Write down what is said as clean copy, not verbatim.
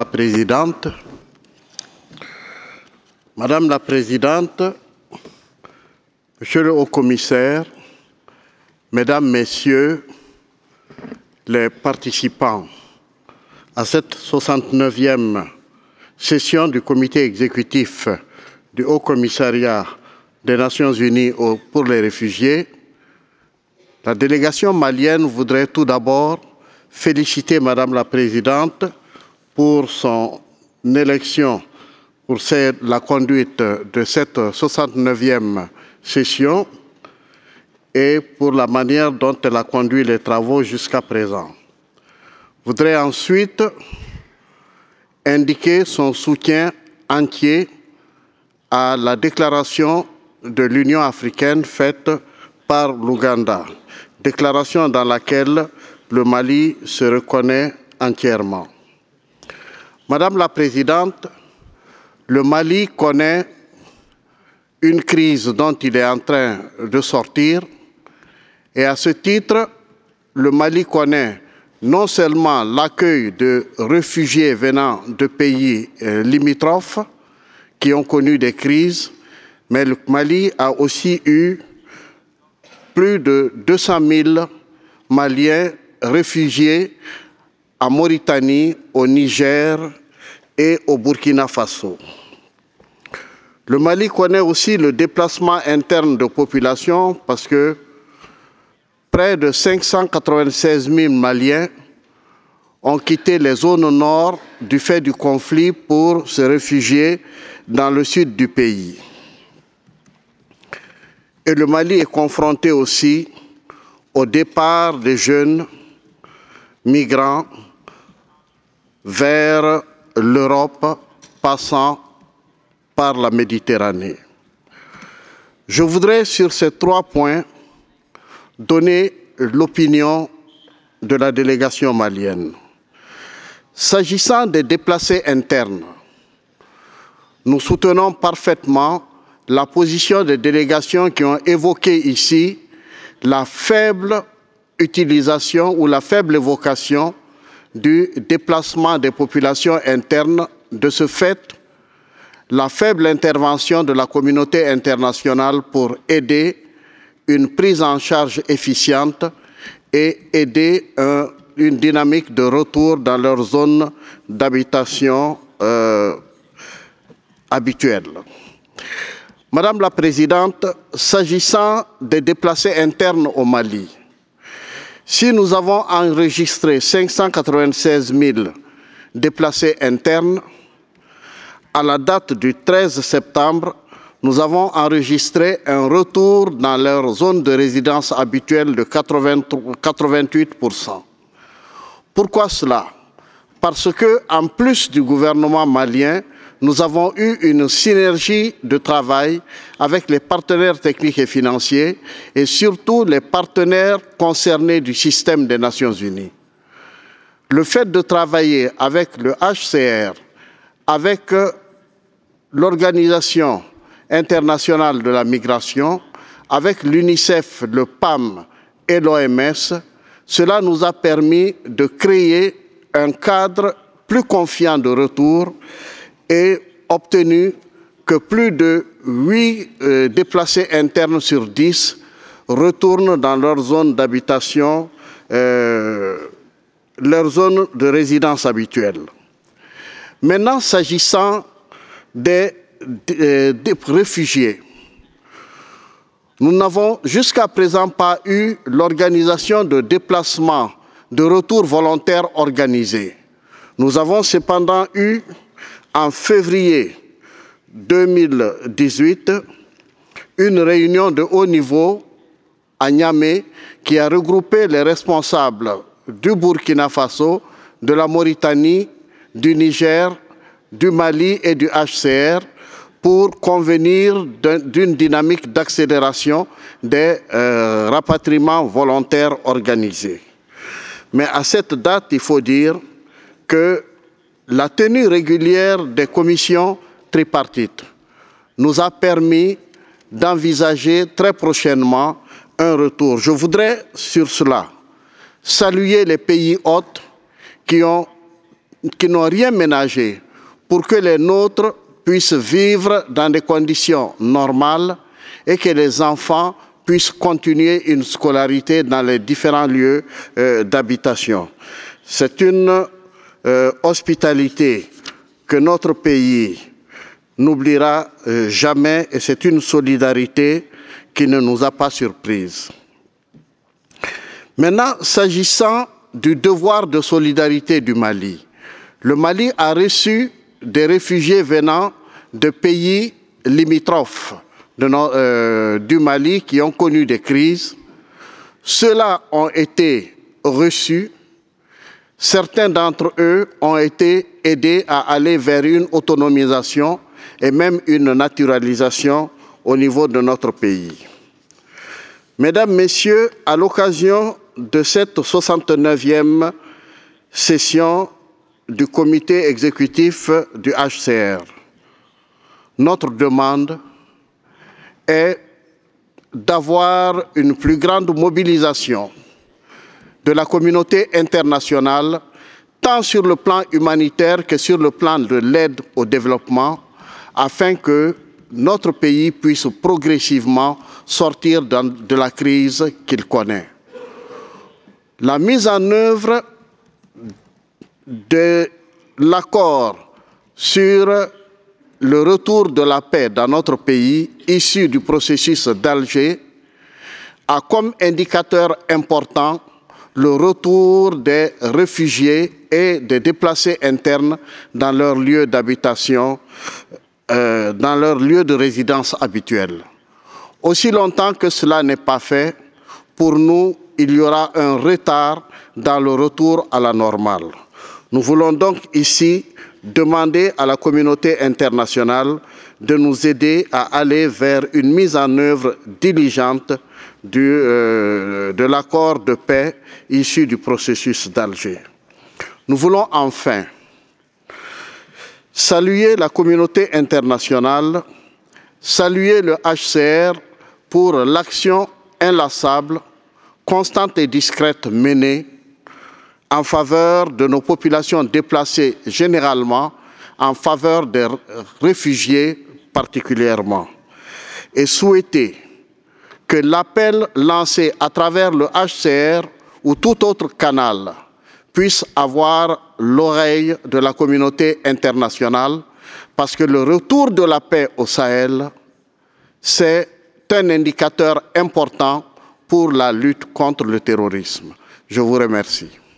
Présidente, Monsieur le Haut-Commissaire, Mesdames, Messieurs les participants à cette 69e session du Comité exécutif du Haut-Commissariat des Nations Unies pour les réfugiés, la délégation malienne voudrait tout d'abord féliciter Madame la Présidente pour son élection pour la conduite de cette 69e session et pour la manière dont elle a conduit les travaux jusqu'à présent. Je voudrais ensuite indiquer son soutien entier à la déclaration de l'Union africaine faite par l'Ouganda, déclaration dans laquelle le Mali se reconnaît entièrement. Madame la Présidente, le Mali connaît une crise dont il est en train de sortir et à ce titre, le Mali connaît non seulement l'accueil de réfugiés venant de pays limitrophes qui ont connu des crises, mais le Mali a aussi eu plus de 200 000 Maliens réfugiés en Mauritanie, au Niger et au Burkina Faso. Le Mali connaît aussi le déplacement interne de population parce que près de 596 000 Maliens ont quitté les zones nord du fait du conflit pour se réfugier dans le sud du pays. Et le Mali est confronté aussi au départ des jeunes migrants vers l'Europe passant par la Méditerranée. Je voudrais sur ces 3 points donner l'opinion de la délégation malienne. S'agissant des déplacés internes, nous soutenons parfaitement la position des délégations qui ont évoqué ici la faible utilisation ou la faible évocation du déplacement des populations internes. De ce fait, la faible intervention de la communauté internationale pour aider une prise en charge efficiente et aider une dynamique de retour dans leur zone d'habitation habituelle. Madame la Présidente, s'agissant des déplacés internes au Mali, si nous avons enregistré 596 000 déplacés internes, à la date du 13 septembre, nous avons enregistré un retour dans leur zone de résidence habituelle de 88%. Pourquoi cela? Parce que, en plus du gouvernement malien, nous avons eu une synergie de travail avec les partenaires techniques et financiers et surtout les partenaires concernés du système des Nations Unies. Le fait de travailler avec le HCR, avec l'Organisation internationale de la migration, avec l'UNICEF, le PAM et l'OMS, cela nous a permis de créer un cadre plus confiant de retour et obtenu que plus de 8 déplacés internes sur 10 retournent dans leur zone d'habitation, leur zone de résidence habituelle. Maintenant, s'agissant des réfugiés, nous n'avons jusqu'à présent pas eu l'organisation de déplacements de retour volontaires organisés. Nous avons cependant eu, en février 2018, une réunion de haut niveau à Niamey qui a regroupé les responsables du Burkina Faso, de la Mauritanie, du Niger, du Mali et du HCR pour convenir d'une dynamique d'accélération des rapatriements volontaires organisés. Mais à cette date, il faut dire que la tenue régulière des commissions tripartites nous a permis d'envisager très prochainement un retour. Je voudrais sur cela saluer les pays hôtes qui ont qui n'ont rien ménagé pour que les nôtres puissent vivre dans des conditions normales et que les enfants puissent continuer une scolarité dans les différents lieux d'habitation. C'est une hospitalité que notre pays n'oubliera jamais et c'est une solidarité qui ne nous a pas surprise. Maintenant, s'agissant du devoir de solidarité du Mali, le Mali a reçu des réfugiés venant de pays limitrophes du Mali qui ont connu des crises. Ceux-là ont été reçus. Certains d'entre eux ont été aidés à aller vers une autonomisation et même une naturalisation au niveau de notre pays. Mesdames, Messieurs, à l'occasion de cette 69e session du comité exécutif du HCR, notre demande est d'avoir une plus grande mobilisation de la communauté internationale, tant sur le plan humanitaire que sur le plan de l'aide au développement, afin que notre pays puisse progressivement sortir de la crise qu'il connaît. La mise en œuvre de l'accord sur le retour de la paix dans notre pays, issu du processus d'Alger, a comme indicateur important le retour des réfugiés et des déplacés internes dans leur lieu d'habitation, dans leur lieu de résidence habituel. Aussi longtemps que cela n'est pas fait, pour nous, il y aura un retard dans le retour à la normale. Nous voulons donc ici demander à la communauté internationale de nous aider à aller vers une mise en œuvre diligente de l'accord de paix issu du processus d'Alger. Nous voulons enfin saluer la communauté internationale, saluer le HCR pour l'action inlassable, constante et discrète menée en faveur de nos populations déplacées généralement, en faveur des réfugiés particulièrement, et souhaiter que l'appel lancé à travers le HCR ou tout autre canal puisse avoir l'oreille de la communauté internationale, parce que le retour de la paix au Sahel, c'est un indicateur important pour la lutte contre le terrorisme. Je vous remercie.